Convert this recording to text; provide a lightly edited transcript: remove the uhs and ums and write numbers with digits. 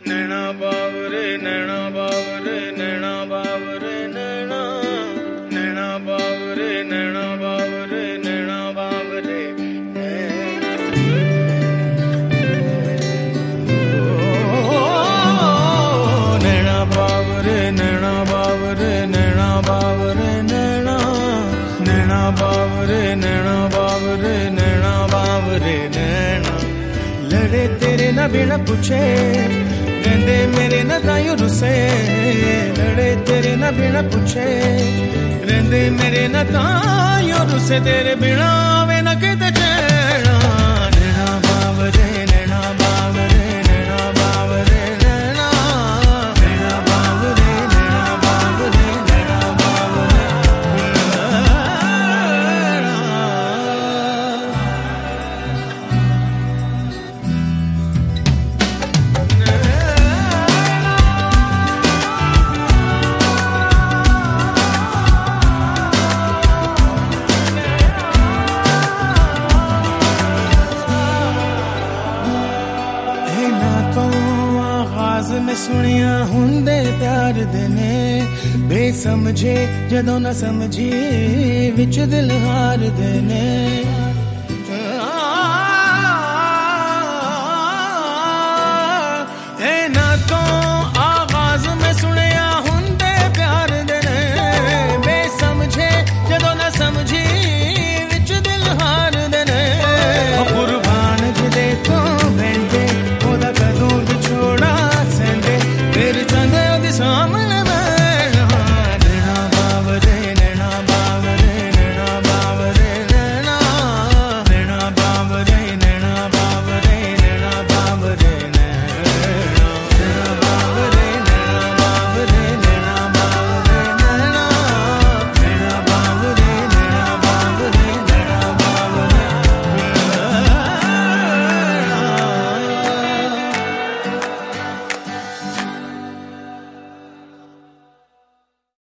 नैना बावरे नैना बावरे नैना बावरे नैना नैना बावरे नैना बावरे नैना बावरे नैना बावरे नैना बावरे नैना बावरे नैना नैना बावरे नैना बावरे नैना बावरे नैना लड़े तेरे ना बिना पूछे कहते मेरे ना तायो रुसे लड़े तेरे ना बिना पूछे रहते मेरे ना तायो रुसे तेरे बिना वे ना कहते चैना नैना बावरे नैना बावरे नैना बावरे नैना नैना बावरे नैना बावरे नैना बावरे मैं सुनिया हुंदे प्यार देने बेसमझे जदों न समझी विच दिल हार देने